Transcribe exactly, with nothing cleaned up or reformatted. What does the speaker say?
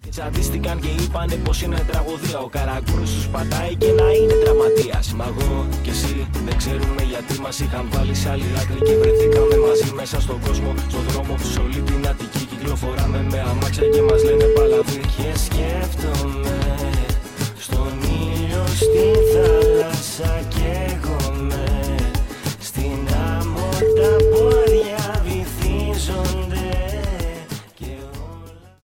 Τσαντίστηκαν και είπανε πως είναι τραγωδία. Ο Καραγκούνης τους πατάει και να είναι τραυματίας. Μα εγώ και εσύ δεν ξέρουμε γιατί μας είχαν βάλει σε άλλη άκρη και βρεθήκαμε μαζί μέσα στον κόσμο. Στον δρόμο σε όλη την Αττική κυκλοφοράμε με αμάξια και